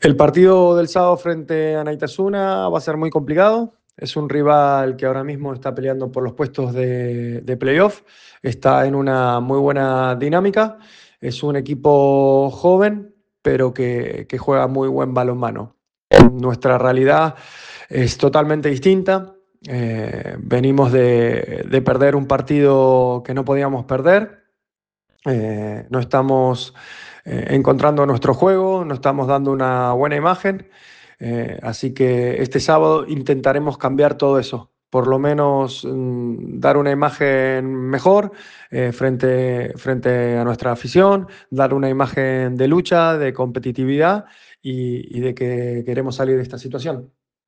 El partido del sábado frente a Naitasuna va a ser muy complicado. Es un rival que ahora mismo está peleando por los puestos de playoff. Está en una muy buena dinámica. Es un equipo joven, pero que juega muy buen balonmano. Nuestra realidad es totalmente distinta. Venimos de perder un partido que no podíamos perder. No estamos encontrando nuestro juego, no estamos dando una buena imagen, así que este sábado intentaremos cambiar todo eso, por lo menos dar una imagen mejor frente a nuestra afición, dar una imagen de lucha, de competitividad y de que queremos salir de esta situación.